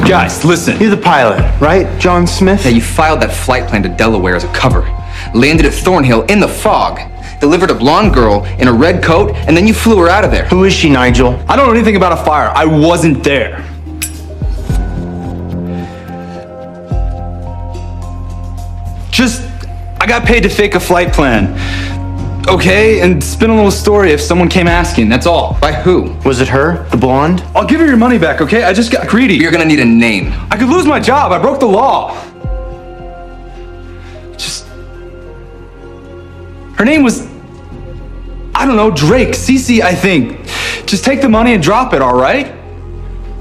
Guys, listen. You're the pilot, right, John Smith? Yeah, you filed that flight plan to Delaware as a cover. Landed at Thornhill in the fog. Delivered a blonde girl in a red coat, and then you flew her out of there. Who is she, Nigel? I don't know anything about a fire. I wasn't there. I got paid to fake a flight plan. Okay, and spin a little story if someone came asking, that's all. By who? Was it her, the blonde? I'll give her your money back, okay? I just got greedy. You're gonna need a name. I could lose my job. I broke the law. Her name was, I don't know, Drake. Cece, I think. Just take the money and drop it, all right?